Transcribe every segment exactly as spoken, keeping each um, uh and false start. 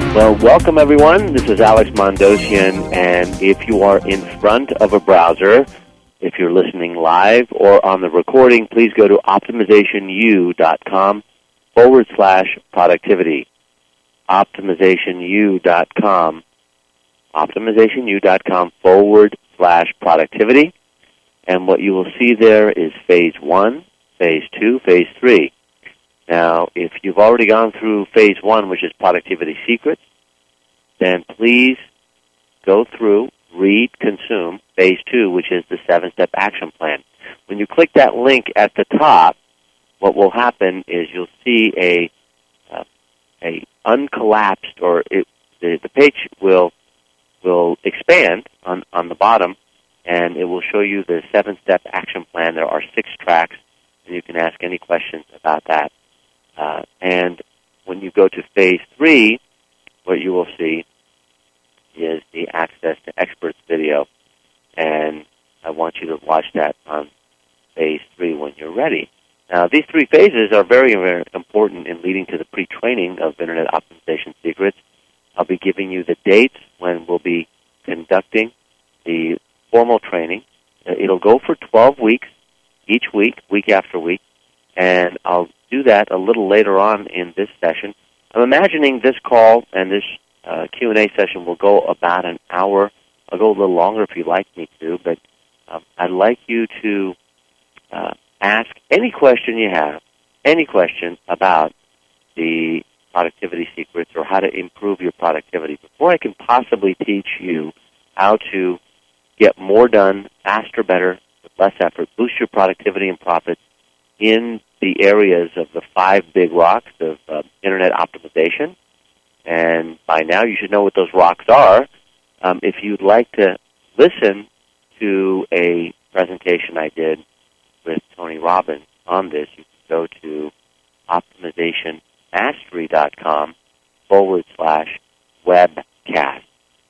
Well, welcome everyone. This is Alex Mondosian, and if you are in front of a browser, if you're listening live or on the recording, please go to optimizationu.com forward slash productivity. optimizationu.com optimizationu.com forward slash productivity. And what you will see there is phase one, phase two, phase three. Now, if you've already gone through phase one, which is productivity secrets, then please go through, read, consume phase two, which is the seven-step action plan. When you click that link at the top, what will happen is you'll see a uh, a uncollapsed, or it, the, the page will will expand on, on the bottom, and it will show you the seven-step action plan. There are six tracks, and you can ask any questions about that. Uh, and when you go to phase three, what you will see is the Access to Experts video, and I want you to watch that on phase three when you're ready. Now, these three phases are very, very important in leading to the pre-training of Internet Optimization Secrets. I'll be giving you the dates when we'll be conducting the formal training. It'll go for twelve weeks, each week, week after week, and I'll do that a little later on in this session. I'm imagining this call and this uh, Q and A session will go about an hour. I'll go a little longer if you'd like me to, but um, I'd like you to uh, ask any question you have, any question about the productivity secrets or how to improve your productivity. Before I can possibly teach you how to get more done, faster, better, with less effort, boost your productivity and profits in the areas of the five big rocks of uh, Internet optimization. And by now you should know what those rocks are. Um, if you'd like to listen to a presentation I did with Tony Robbins on this, you can go to optimizationmastery.com forward slash webcast.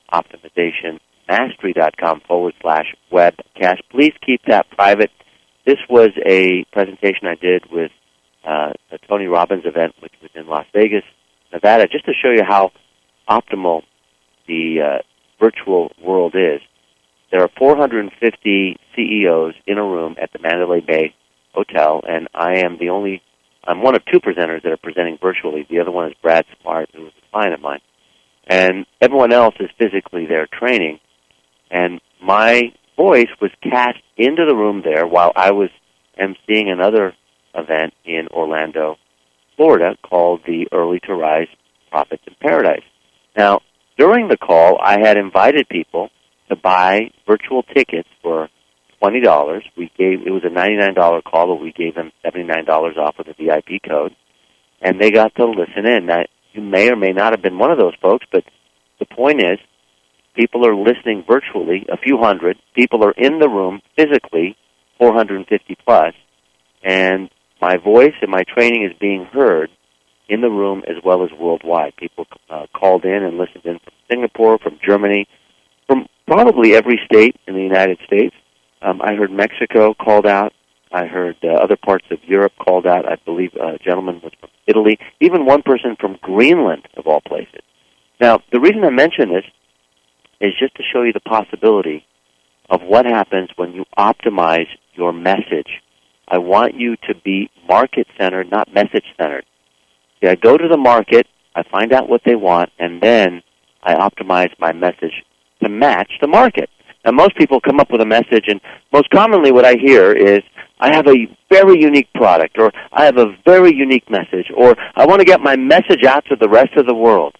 optimizationmastery.com forward slash webcast. Please keep that private. This was a presentation I did with uh, a Tony Robbins event, which was in Las Vegas, Nevada, just to show you how optimal the uh, virtual world is. There are four hundred fifty C E Os in a room at the Mandalay Bay Hotel, and I am the only, I'm one of two presenters that are presenting virtually. The other one is Brad Smart, who is a client of mine. And everyone else is physically there training, and my voice was cast into the room there while I was emceeing another event in Orlando, Florida, called the Early to Rise Profits in Paradise. Now, during the call, I had invited people to buy virtual tickets for twenty dollars. We gave it was a ninety-nine dollars call, but we gave them seventy-nine dollars off with a V I P code, and they got to listen in. Now, you may or may not have been one of those folks, but the point is, people are listening virtually, a few hundred. People are in the room physically, four hundred fifty plus, and my voice and my training is being heard in the room as well as worldwide. People uh, called in and listened in from Singapore, from Germany, from probably every state in the United States. Um, I heard Mexico called out. I heard uh, other parts of Europe called out. I believe a gentleman was from Italy, even one person from Greenland, of all places. Now, the reason I mention this is just to show you the possibility of what happens when you optimize your message. I want you to be market-centered, not message-centered. See, I go to the market, I find out what they want, and then I optimize my message to match the market. Now, most people come up with a message, and most commonly what I hear is, I have a very unique product, or I have a very unique message, or I want to get my message out to the rest of the world.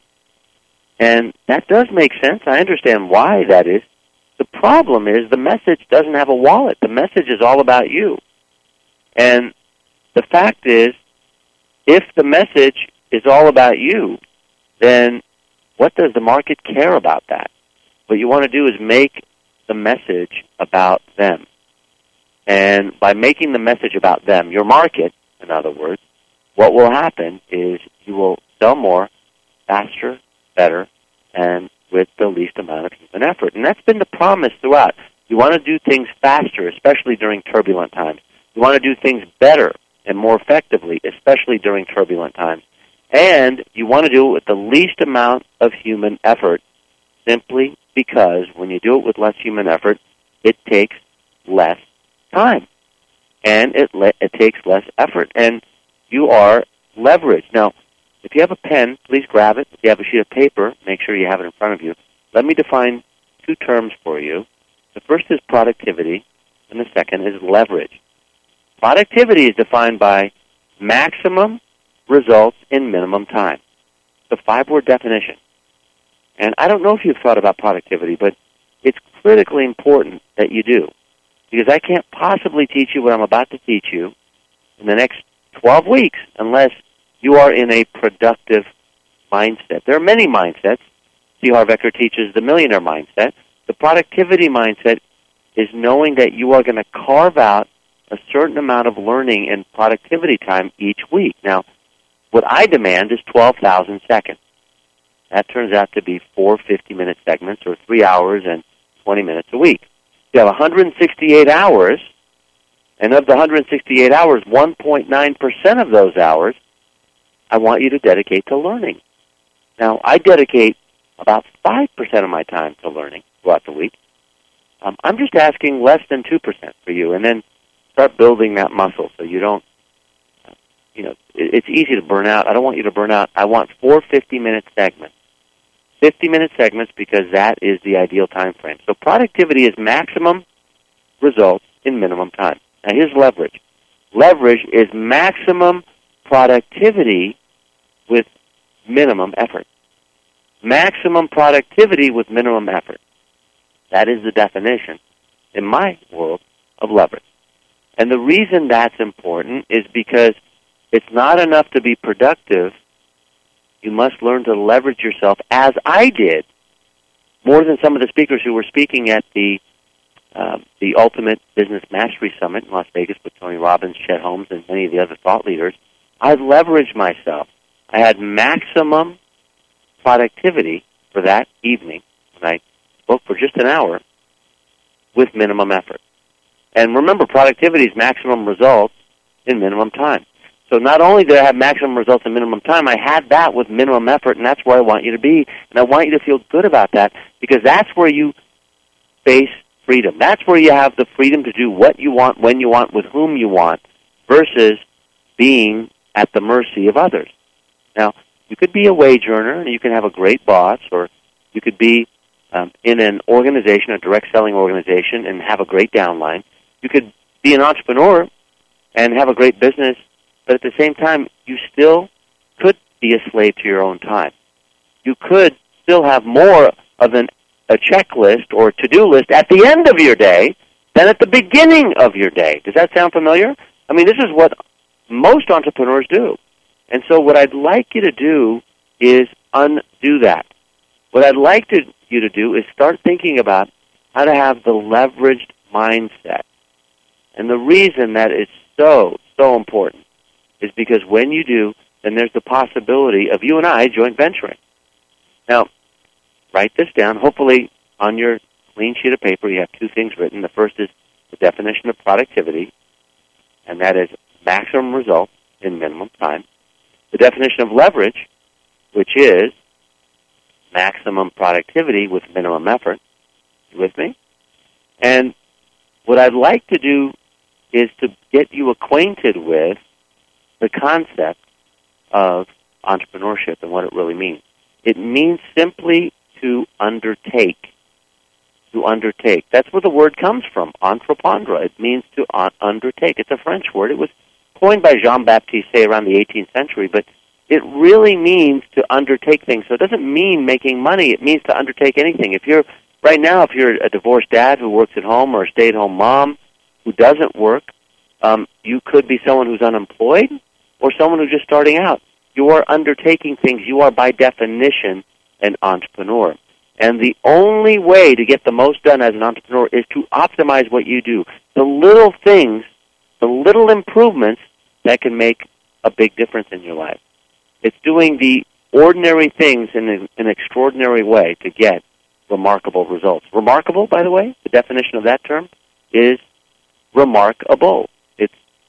And that does make sense. I understand why that is. The problem is the message doesn't have a wallet. The message is all about you. And the fact is, if the message is all about you, then what does the market care about that? What you want to do is make the message about them. And by making the message about them, your market, in other words, what will happen is you will sell more, faster, better, and with the least amount of human effort. And that's been the promise throughout. You want to do things faster, especially during turbulent times. You want to do things better and more effectively, especially during turbulent times. And you want to do it with the least amount of human effort, simply because when you do it with less human effort, it takes less time. And it, le- it takes less effort. And you are leveraged. Now, if you have a pen, please grab it. If you have a sheet of paper, make sure you have it in front of you. Let me define two terms for you. The first is productivity, and the second is leverage. Productivity is defined by maximum results in minimum time. It's a five-word definition. And I don't know if you've thought about productivity, but it's critically important that you do. Because I can't possibly teach you what I'm about to teach you in the next twelve weeks unless you are in a productive mindset. There are many mindsets. C. Harv Eker teaches the millionaire mindset. The productivity mindset is knowing that you are going to carve out a certain amount of learning and productivity time each week. Now, what I demand is twelve thousand seconds. That turns out to be four fifty-minute segments, or three hours and twenty minutes a week. You have one hundred sixty-eight hours, and of the one hundred sixty-eight hours, one point nine percent of those hours I want you to dedicate to learning. Now, I dedicate about five percent of my time to learning throughout the week. Um, I'm just asking less than two percent for you, and then start building that muscle so you don't, you know, it, it's easy to burn out. I don't want you to burn out. I want four fifty-minute segments. fifty-minute segments because that is the ideal time frame. So productivity is maximum results in minimum time. Now, here's leverage. Leverage is maximum productivity with minimum effort. Maximum productivity with minimum effort. That is the definition, in my world, of leverage. And the reason that's important is because it's not enough to be productive. You must learn to leverage yourself, as I did, more than some of the speakers who were speaking at the uh, the Ultimate Business Mastery Summit in Las Vegas with Tony Robbins, Chet Holmes, and many of the other thought leaders. I leveraged myself. I had maximum productivity for that evening when I spoke for just an hour with minimum effort. And remember, productivity is maximum results in minimum time. So not only did I have maximum results in minimum time, I had that with minimum effort, and that's where I want you to be. And I want you to feel good about that, because that's where you face freedom. That's where you have the freedom to do what you want, when you want, with whom you want, versus being at the mercy of others. Now, you could be a wage earner, and you can have a great boss, or you could be um, in an organization, a direct selling organization, and have a great downline. You could be an entrepreneur and have a great business, but at the same time, you still could be a slave to your own time. You could still have more of an, a checklist or to-do list at the end of your day than at the beginning of your day. Does that sound familiar? I mean, this is what most entrepreneurs do. And so what I'd like you to do is undo that. What I'd like to, you to do is start thinking about how to have the leveraged mindset. And the reason that is so, so important is because when you do, then there's the possibility of you and I joint venturing. Now, write this down. Hopefully, on your clean sheet of paper, you have two things written. The first is the definition of productivity, and that is maximum results in minimum time. The definition of leverage, which is maximum productivity with minimum effort. You with me? And what I'd like to do is to get you acquainted with the concept of entrepreneurship and what it really means. It means simply to undertake. To undertake. That's where the word comes from, entreprendre. It means to un- undertake. It's a French word. It was coined by Jean-Baptiste Say around the eighteenth century, but it really means to undertake things. So it doesn't mean making money. It means to undertake anything. If you're, right now, if you're a divorced dad who works at home or a stay-at-home mom who doesn't work, um, you could be someone who's unemployed or someone who's just starting out. You are undertaking things. You are, by definition, an entrepreneur. And the only way to get the most done as an entrepreneur is to optimize what you do. The little things, the little improvements that can make a big difference in your life. It's doing the ordinary things in an, an extraordinary way to get remarkable results. Remarkable, by the way, the definition of that term is remarkable. It's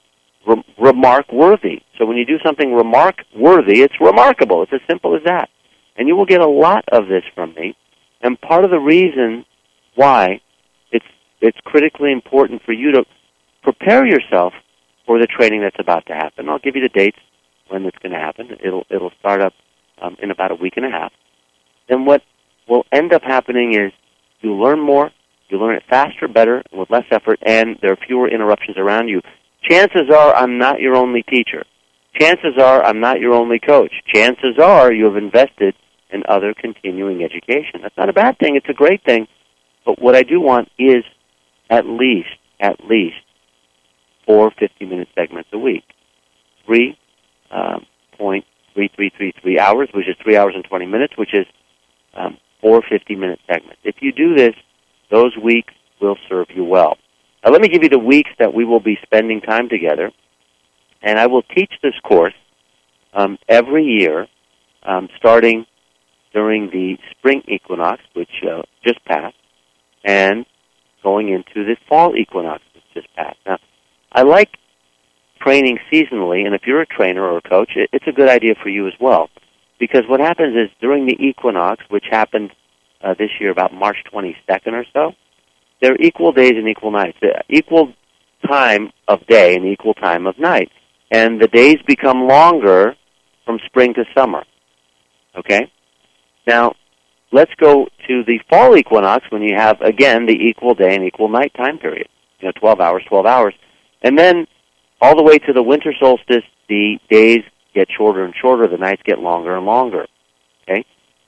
re- remark-worthy. So when you do something remark-worthy, it's remarkable. It's as simple as that. And you will get a lot of this from me. And part of the reason why it's it's critically important for you to prepare yourself for the training that's about to happen. I'll give you the dates when it's going to happen. It'll it'll start up um, in about a week and a half. Then what will end up happening is you learn more, you learn it faster, better, and with less effort, and there are fewer interruptions around you. Chances are I'm not your only teacher. Chances are I'm not your only coach. Chances are you have invested in other continuing education. That's not a bad thing. It's a great thing. But what I do want is at least, at least, four fifty-minute segments a week. Three um, point three three three three hours, which is three hours and twenty minutes, which is um, four fifty-minute segments. If you do this, those weeks will serve you well. Now, let me give you the weeks that we will be spending time together. And I will teach this course um, every year, um, starting during the spring equinox, which uh, just passed, and going into the fall equinox, which just passed. Now, I like training seasonally, and if you're a trainer or a coach, it, it's a good idea for you as well. Because what happens is during the equinox, which happened uh, this year about March twenty-second or so, there are equal days and equal nights, uh, equal time of day and equal time of night. And the days become longer from spring to summer. Okay? Now, let's go to the fall equinox when you have, again, the equal day and equal night time period. You know, twelve hours, twelve hours. And then all the way to the winter solstice, the days get shorter and shorter, the nights get longer and longer. Okay?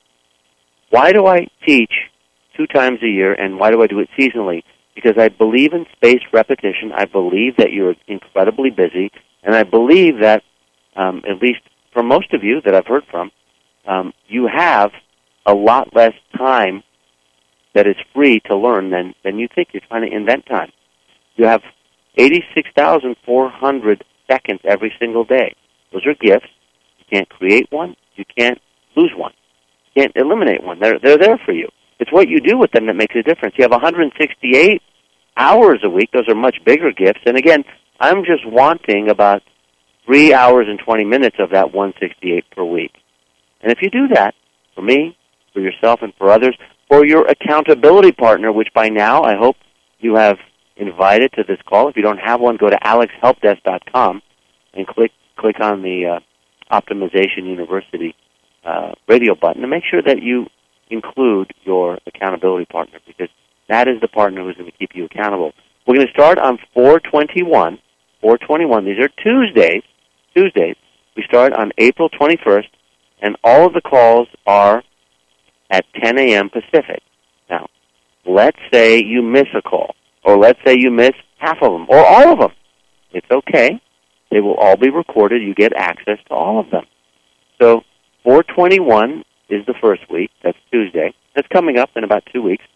Why do I teach two times a year, and why do I do it seasonally? Because I believe in spaced repetition. I believe that you're incredibly busy, and I believe that, um, at least for most of you that I've heard from, um, you have a lot less time that is free to learn than, than you think. You're trying to invent time. You have eighty-six thousand four hundred seconds every single day. Those are gifts. You can't create one. You can't lose one. You can't eliminate one. They're, they're there for you. It's what you do with them that makes a difference. You have one hundred sixty-eight hours a week. Those are much bigger gifts. And again, I'm just wanting about three hours and twenty minutes of that one hundred sixty-eight per week. And if you do that, for me, for yourself, and for others, for your accountability partner, which by now I hope you have invited to this call. If you don't have one, go to alex help desk dot com and click click on the uh, Optimization University uh, radio button, and make sure that you include your accountability partner, because that is the partner who's going to keep you accountable. We're going to start on four twenty-one. four twenty-one. These are Tuesdays. Tuesdays. We start on April twenty-first, and all of the calls are at ten a.m. Pacific. Now, let's say you miss a call, or let's say you miss half of them, or all of them. It's okay. They will all be recorded. You get access to all of them. So four twenty-one is the first week. That's Tuesday. That's coming up in about two weeks.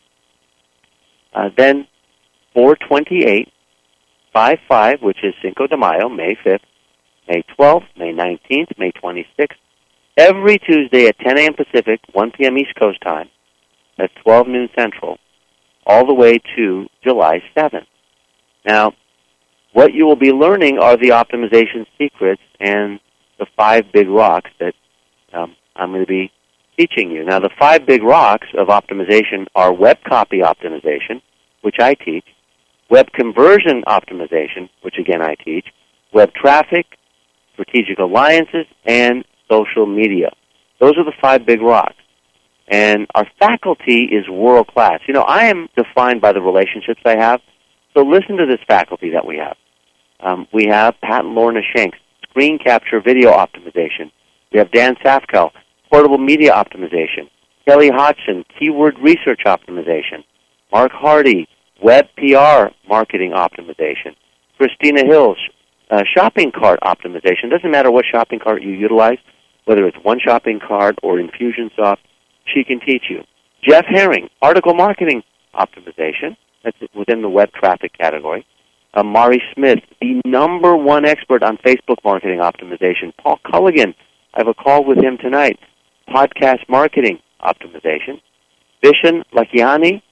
Uh, then four twenty-eight, five five, which is Cinco de Mayo, May fifth, May twelfth, May nineteenth, May twenty-sixth. Every Tuesday at ten a.m. Pacific, one p.m. East Coast time. That's twelve noon Central, all the way to July seventh. Now, what you will be learning are the optimization secrets and the five big rocks that um, I'm going to be teaching you. Now, the five big rocks of optimization are web copy optimization, which I teach, web conversion optimization, which again I teach, web traffic, strategic alliances, and social media. Those are the five big rocks. And our faculty is world class. You know, I am defined by the relationships I have, so listen to this faculty that we have. Um, we have Pat and Lorna Shanks, screen capture video optimization. We have Dan Safkel, portable media optimization. Kelly Hodgson, keyword research optimization. Mark Hardy, web P R marketing optimization. Christina Hills, uh, shopping cart optimization. Doesn't matter what shopping cart you utilize, whether it's one shopping cart or Infusionsoft, she can teach you. Jeff Herring, article marketing optimization. That's within the web traffic category. Uh, Mari Smith, the number one expert on Facebook marketing optimization. Paul Culligan, I have a call with him tonight. Podcast marketing optimization. Vishen Lakiani,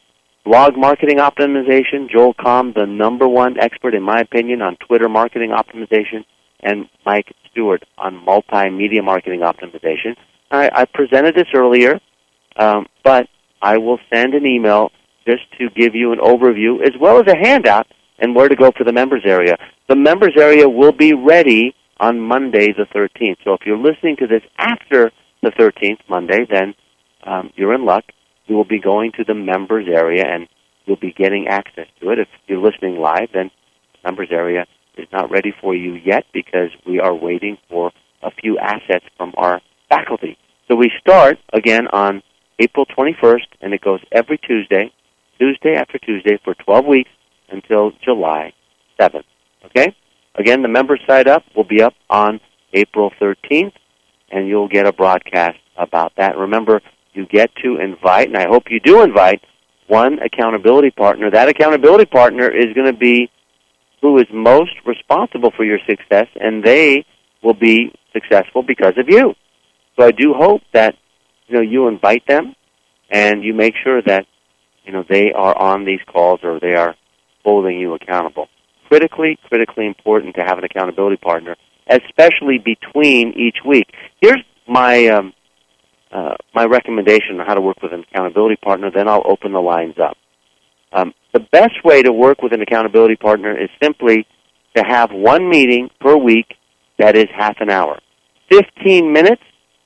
blog marketing optimization, Joel Comm, the number one expert, in my opinion, on Twitter marketing optimization, and Mike Stewart on multimedia marketing optimization. I, I presented this earlier, um, but I will send an email just to give you an overview as well as a handout and where to go for the members area. The members area will be ready on Monday the thirteenth. So if you're listening to this after the thirteenth, Monday, then um, you're in luck. You will be going to the members area and you'll be getting access to it. If you're listening live, then the members area is not ready for you yet because we are waiting for a few assets from our faculty. So we start, again, on April twenty-first, and it goes every Tuesday, Tuesday after Tuesday for twelve weeks until July seventh. Okay? Again, the members side up will be up on April thirteenth, and you'll get a broadcast about that. Remember, you get to invite, and I hope you do invite, one accountability partner. That accountability partner is going to be who is most responsible for your success, and they will be successful because of you. So I do hope that, you know, you invite them, and you make sure that, you know, they are on these calls or they are holding you accountable. Critically, critically important to have an accountability partner, especially between each week. Here's my um, uh, my recommendation on how to work with an accountability partner, then I'll open the lines up. Um, the best way to work with an accountability partner is simply to have one meeting per week that is half an hour. fifteen minutes,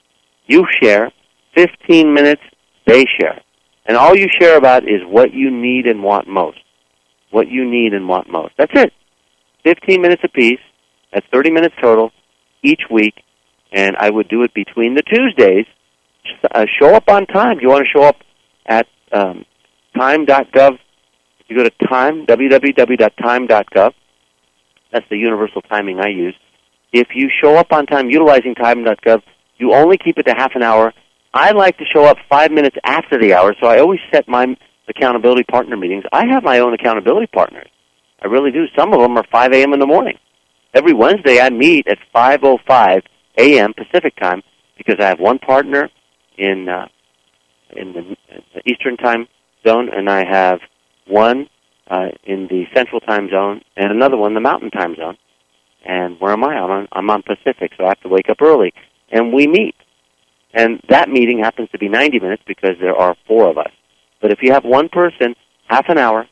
you share. fifteen minutes, they share. And all you share about is what you need and want most. What you need and want most. That's it. fifteen minutes apiece. That's thirty minutes total each week. And I would do it between the Tuesdays. Uh, show up on time. You want to show up at um, time dot gov. You go to time, w w w dot time dot gov. That's the universal timing I use. If you show up on time utilizing time dot gov, you only keep it to half an hour. I like to show up five minutes after the hour, so I always set my accountability partner meetings. I have my own accountability partners. I really do. Some of them are five a.m. in the morning. Every Wednesday I meet at five oh five a.m. Pacific time because I have one partner in uh, in the, in the Eastern time zone, and I have one uh, in the Central time zone, and another one in the Mountain time zone. And where am I? I'm on, I'm on Pacific, so I have to wake up early. And we meet. And that meeting happens to be ninety minutes because there are four of us. But if you have one person, half an hour,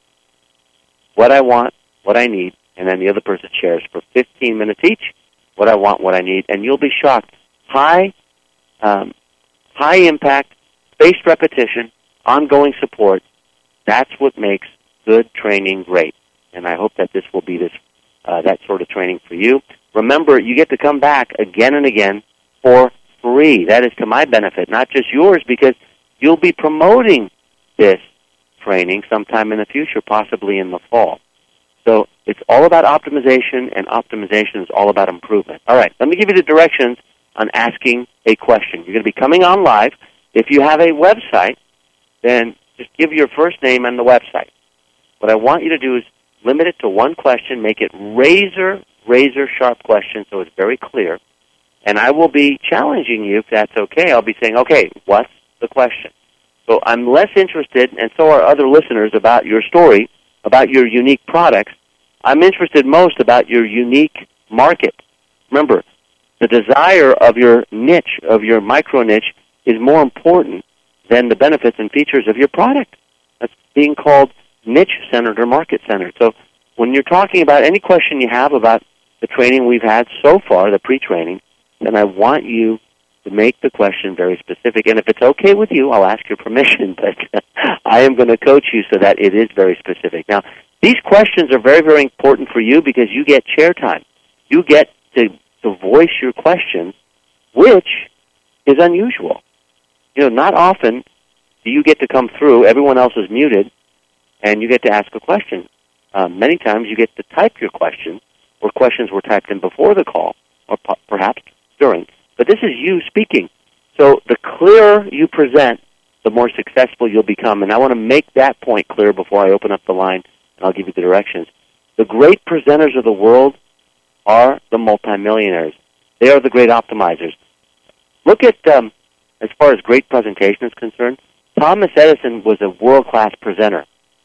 what I want, what I need, and then the other person shares for fifteen minutes each, what I want, what I need, and you'll be shocked. High, um, high impact, spaced repetition, ongoing support, that's what makes good training great. And I hope that this will be this uh, that sort of training for you. Remember, you get to come back again and again for free. That is to my benefit, not just yours, because you'll be promoting this training sometime in the future, possibly in the fall. So it's all about optimization, and optimization is all about improvement. All right, let me give you the directions on asking a question. You're going to be coming on live. If you have a website, then just give your first name and the website. What I want you to do is limit it to one question, make it razor, razor sharp question so it's very clear. And I will be challenging you, if that's okay. I'll be saying, okay, what's the question? So I'm less interested, and so are other listeners, about your story, about your unique products. I'm interested most about your unique market. Remember, the desire of your niche, of your micro niche, is more important than the benefits and features of your product. That's being called niche-centered or market-centered. So when you're talking about any question you have about the training we've had so far, the pre-training, then I want you to make the question very specific. And if it's okay with you, I'll ask your permission, but I am going to coach you so that it is very specific. Now, these questions are very, very important for you because you get chair time. You get to, to voice your questions, which is unusual. You know, not often do you get to come through, everyone else is muted, and you get to ask a question. Uh, many times you get to type your questions, or questions were typed in before the call, or p- perhaps during. But this is you speaking. So the clearer you present, the more successful you'll become. And I want to make that point clear before I open up the line, and I'll give you the directions. The great presenters of the world are the multimillionaires. They are the great optimizers. Look at, um, as far as great presentation is concerned, Thomas Edison was a world-class presenter.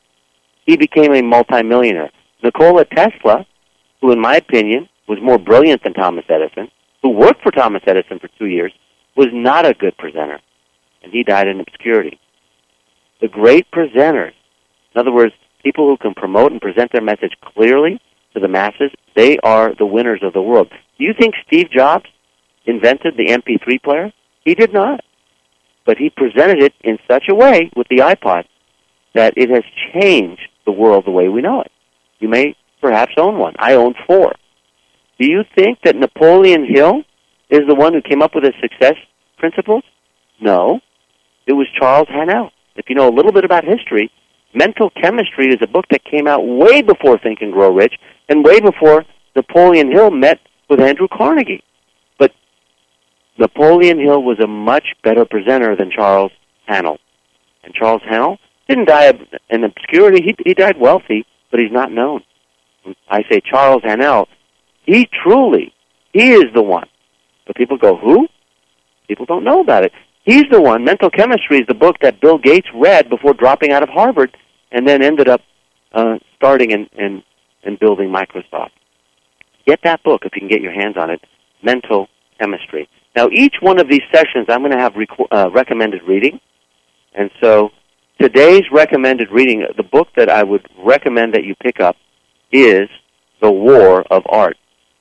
he became a multimillionaire. Nikola Tesla, who in my opinion was more brilliant than Thomas Edison, who worked for Thomas Edison for two years, was not a good presenter, and he died in obscurity. The great presenters, in other words, people who can promote and present their message clearly to the masses, they are the winners of the world. Do you think Steve Jobs invented the M P three player? He did not. But he presented it in such a way with the iPod that it has changed the world the way we know it. You may perhaps own one. I own four. Do you think that Napoleon Hill is the one who came up with his success principles? No. It was Charles Haanel. If you know a little bit about history, Mental Chemistry is a book that came out way before Think and Grow Rich and way before Napoleon Hill met with Andrew Carnegie. But Napoleon Hill was a much better presenter than Charles Haanel. And Charles Haanel didn't die in obscurity. He, he died wealthy, but he's not known. I say Charles Haanel, he truly, he is the one. But people go, who? People don't know about it. He's the one. Mental Chemistry is the book that Bill Gates read before dropping out of Harvard and then ended up uh, starting and, and, and building Microsoft. Get that book if you can get your hands on it, Mental Chemistry. Now, each one of these sessions, I'm going to have rec- uh, recommended reading. And so today's recommended reading, the book that I would recommend that you pick up is The War of Art.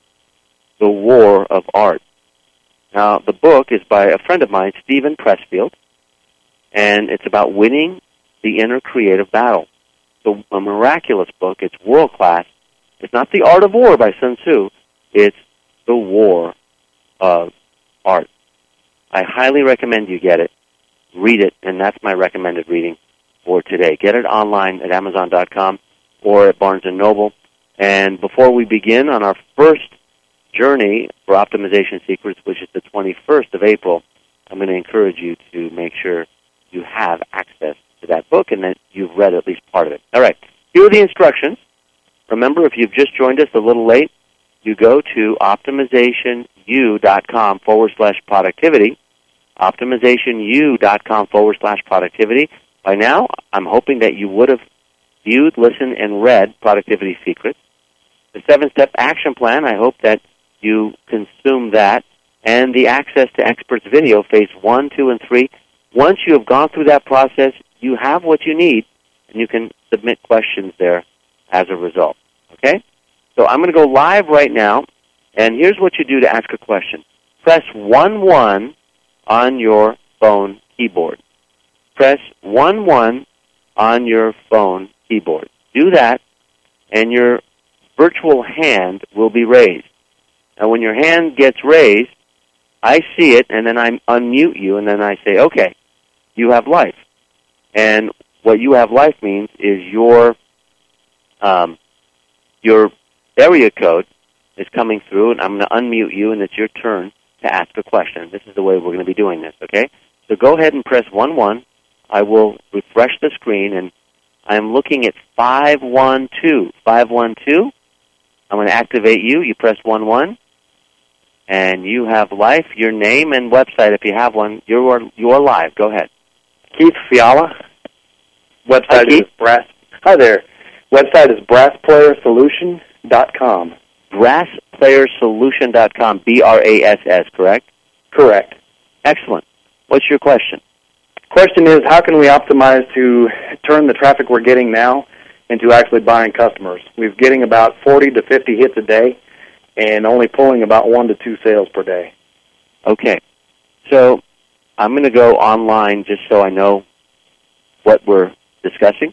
The War of Art. Now, the book is by a friend of mine, Stephen Pressfield, and it's about winning the inner creative battle. It's a miraculous book. It's world-class. It's not The Art of War by Sun Tzu. It's The War of Art. I highly recommend you get it, read it, and that's my recommended reading for today. Get it online at Amazon dot com or at Barnes and Noble. And before we begin on our first journey for Optimization Secrets, which is the twenty-first of April, I'm going to encourage you to make sure you have access to that book and that you've read at least part of it. All right, here are the instructions. Remember, if you've just joined us a little late, you go to optimizationu.com forward slash productivity, optimizationu.com forward slash productivity. By now, I'm hoping that you would have viewed, listened, and read Productivity Secrets. The seven-step action plan, I hope that you consume that, and the Access to Experts video, phase one, two, and three. Once you have gone through that process, you have what you need, and you can submit questions there as a result. Okay? So I'm going to go live right now, and here's what you do to ask a question. Press one one on your phone keyboard. Press one one on your phone keyboard. Do that, and your virtual hand will be raised. Now, when your hand gets raised, I see it, and then I unmute you, and then I say, okay, you have life. And what you have life means is your um, your area code is coming through, and I'm going to unmute you, and it's your turn to ask a question. This is the way we're going to be doing this, okay? So go ahead and press one one. I will refresh the screen, and I'm looking at five one two. five one two. I'm going to activate you. You press one one, and you have life, your name, and website if you have one. You're, you're live. Go ahead. Keith Fiala. Website Hi, Keith. is Brass. Hi there. Website is brass player solution dot com. brass player solution dot com, B R A S S, correct? Correct. Excellent. What's your question? Question is, how can we optimize to turn the traffic we're getting now into actually buying customers? We're getting about forty to fifty hits a day and only pulling about one to two sales per day. Okay. So I'm going to go online just so I know what we're discussing.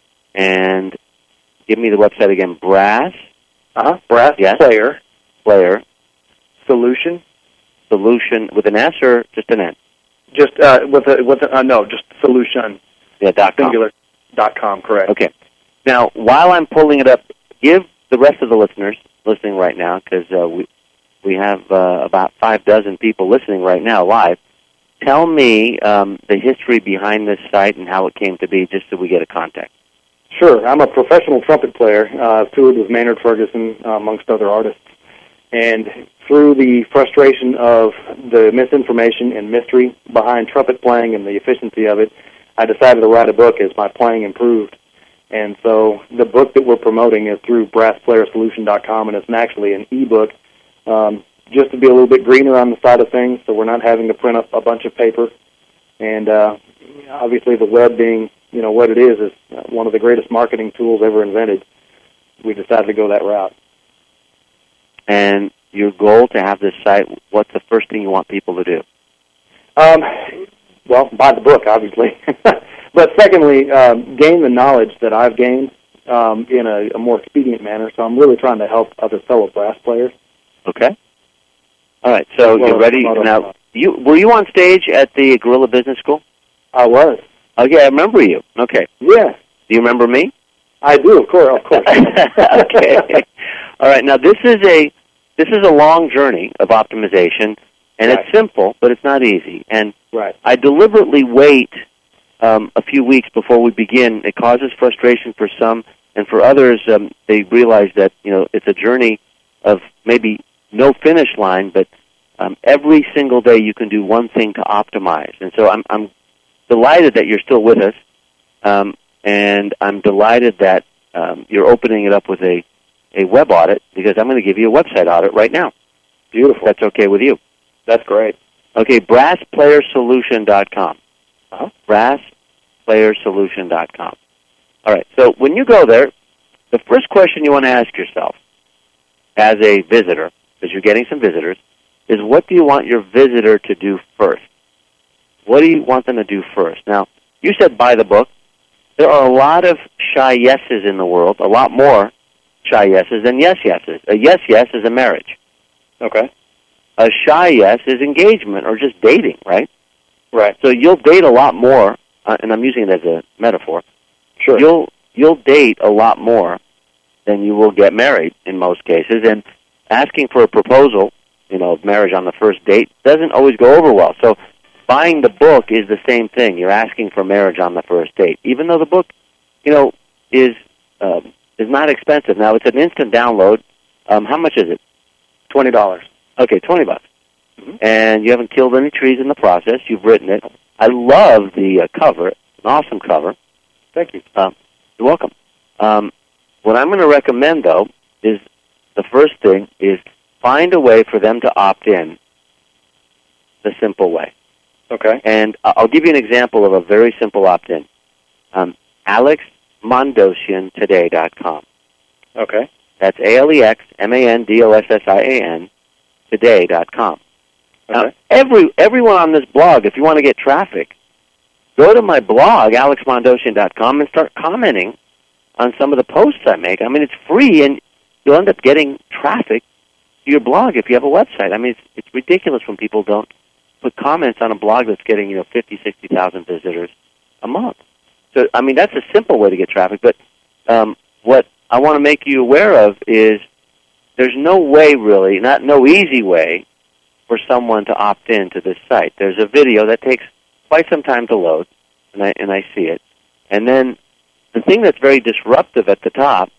And give me the website again. Brass. Uh-huh. Brass yes. Player. Player. Solution. Solution with an S or just an N? Just uh, with a, with a, uh, no, just solution. Yeah, dot com. Singular. Dot com, correct. Okay. Now, while I'm pulling it up, give the rest of the listeners listening right now, because uh, we we have uh, about five dozen people listening right now live. Tell me um, the history behind this site and how it came to be, just so we get a context. Sure. I'm a professional trumpet player. Uh, I've toured with Maynard Ferguson, uh, amongst other artists. And through the frustration of the misinformation and mystery behind trumpet playing and the efficiency of it, I decided to write a book as my playing improved. And so the book that we're promoting is through brass player solution dot com, and it's actually an e-book um, just to be a little bit greener on the side of things, so we're not having to print up a bunch of paper. And uh, obviously the web being, you know, what it is, is one of the greatest marketing tools ever invented. We decided to go that route. And your goal to have this site, what's the first thing you want people to do? Um, well, buy the book, obviously. But secondly, um, gain the knowledge that I've gained um, in a, a more expedient manner. So I'm really trying to help other fellow brass players. Okay. All right. So well you're ready now. You were you on stage at the Guerrilla Business School? I was. Okay, I remember you. Okay. Yeah. Do you remember me? I do, of course. Of course. Okay. All right. Now this is a this is a long journey of optimization, and right. it's simple, but it's not easy. And right. I deliberately wait um, a few weeks before we begin. It causes frustration for some, and for others, um, they realize that you know it's a journey of maybe no finish line, but um, every single day you can do one thing to optimize. And so I'm, I'm delighted that you're still with us, um, and I'm delighted that um, you're opening it up with a, a web audit, because I'm going to give you a website audit right now. Beautiful. That's okay with you. That's great. Okay, brass player solution dot com. Uh-huh. brass player solution dot com. All right, so when you go there, the first question you want to ask yourself as a visitor, because you're getting some visitors, is what do you want your visitor to do first? What do you want them to do first? Now, you said buy the book. There are a lot of shy yeses in the world, a lot more shy yeses than yes yeses. A yes yes is a marriage. Okay. A shy yes is engagement or just dating, right? Right. So you'll date a lot more, uh, and I'm using it as a metaphor. Sure. You'll you'll date a lot more than you will get married in most cases, and asking for a proposal, you know, of marriage on the first date doesn't always go over well. So buying the book is the same thing. You're asking for marriage on the first date, even though the book, you know, is uh, is not expensive. Now, it's an instant download. Um, how much is it? Twenty dollars. Okay, twenty bucks. Mm-hmm. And you haven't killed any trees in the process. You've written it. I love the uh, cover. It's an awesome cover. Thank you. Um, you're welcome. Um, what I'm going to recommend, though, is the first thing is find a way for them to opt in the simple way. Okay. And I'll give you an example of a very simple opt-in. Um, Alex Mandosian Today dot com. Okay. That's A L E X M A N D O S S I A N Today dot com. Okay. Now, every, everyone on this blog, if you want to get traffic, go to my blog, Alex Mandosian dot com, and start commenting on some of the posts I make. I mean, it's free, and you'll end up getting traffic to your blog if you have a website. I mean, it's, it's ridiculous when people don't put comments on a blog that's getting, you know, fifty, sixty thousand visitors a month. So, I mean, that's a simple way to get traffic. But um, what I want to make you aware of is there's no way, really, not no easy way, for someone to opt in to this site. There's a video that takes quite some time to load, and I and I see it. And then the thing that's very disruptive at the top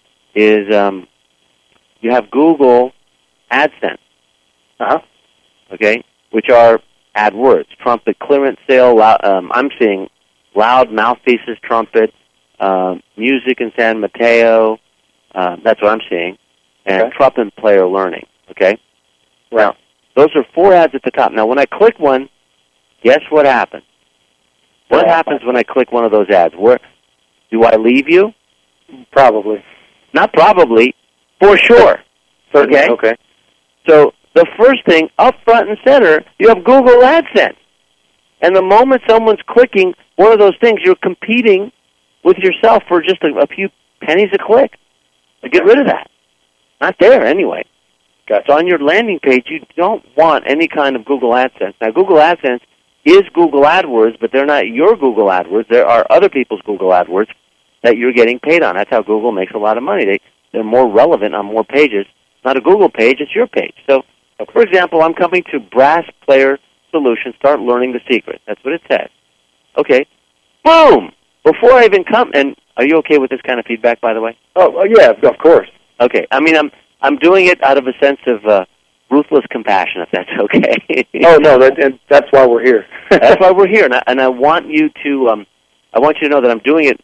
is um, you have Google AdSense, uh-huh. okay, which are AdWords, trumpet, clearance sale. Loud, um, I'm seeing loud mouthpieces, trumpet, uh, music in San Mateo. Uh, that's what I'm seeing, and okay. trumpet player learning. Okay, right. Now those are four ads at the top. Now when I click one, guess what happens? What yeah. happens when I click one of those ads? Where do I leave you? Probably. Not probably, for sure. Certainly. Okay. Okay. So the first thing, up front and center, you have Google AdSense. And the moment someone's clicking one of those things, you're competing with yourself for just a, a few pennies a click. So get rid of that. Not there anyway. Gotcha. So on your landing page, you don't want any kind of Google AdSense. Now, Google AdSense is Google AdWords, but they're not your Google AdWords. There are other people's Google AdWords that you're getting paid on. That's how Google makes a lot of money. They, they're more relevant on more pages. Not a Google page, it's your page. So, for example, I'm coming to Brass Player Solutions, start learning the secret. That's what it says. Okay. Boom! Before I even come, and are you okay with this kind of feedback, by the way? Oh, yeah, of course. Okay. I mean, I'm I'm doing it out of a sense of uh, ruthless compassion, if that's okay. Oh, no, that, and that's why we're here. That's why we're here, and I, and I want you to um, I want you to know that I'm doing it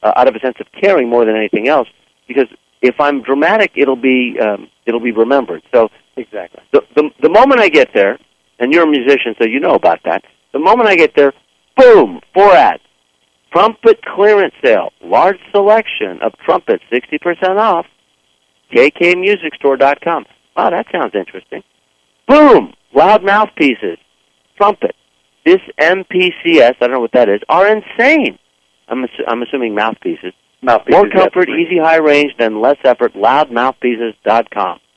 uh, out of a sense of caring more than anything else. Because if I'm dramatic, it'll be um, it'll be remembered. So exactly. The, the the moment I get there, and you're a musician, so you know about that. The moment I get there, boom, four ads. Trumpet clearance sale, large selection of trumpets, sixty percent off. K K music store dot com. Wow, that sounds interesting. Boom, loud mouthpieces, trumpet. This M P C S, I don't know what that is, are insane. I'm assu- I'm assuming mouthpieces. Mouthpieces. More comfort, easy high range, than less effort, loud mouthpieces dot com.